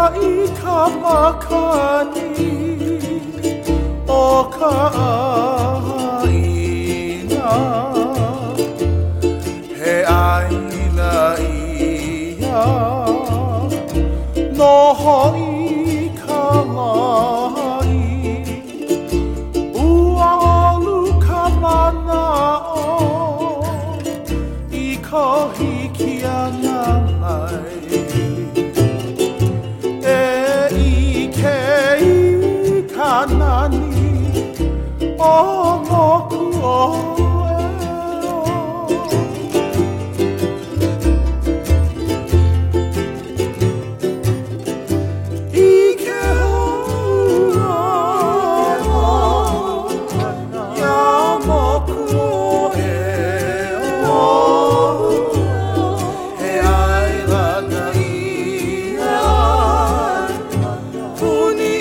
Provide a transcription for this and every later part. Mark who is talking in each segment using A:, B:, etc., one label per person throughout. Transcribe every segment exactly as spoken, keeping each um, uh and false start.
A: makani o ka aina he aina ia no hoi ka mai ua olu ka mana o I ka hiki ana mai Nani o moku o e o I ke hua ia moku o e o he aila na ia puni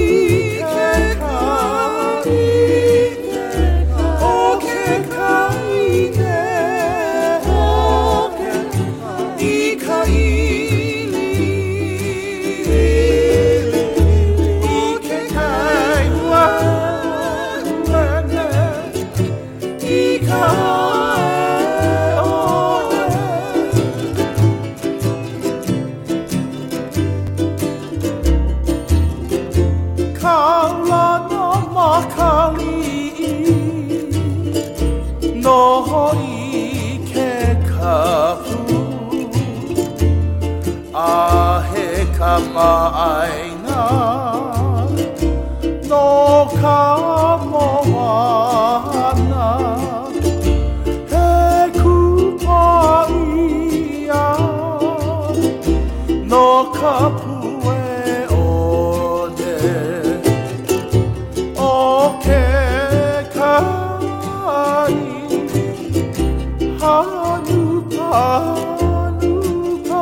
A: No hoi ke kapu a he ka maaina no ka moana he kupa ia no ka pue one o ke kai Hanupa, Hanupa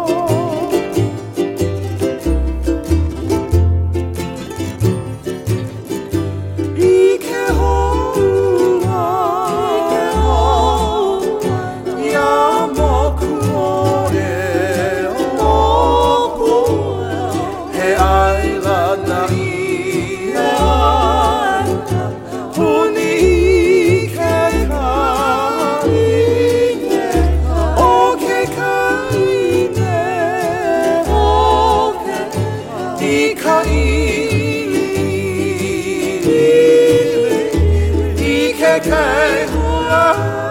A: I ke hoa ia moku o e o he aila na ia puni ke kai I ke kai hua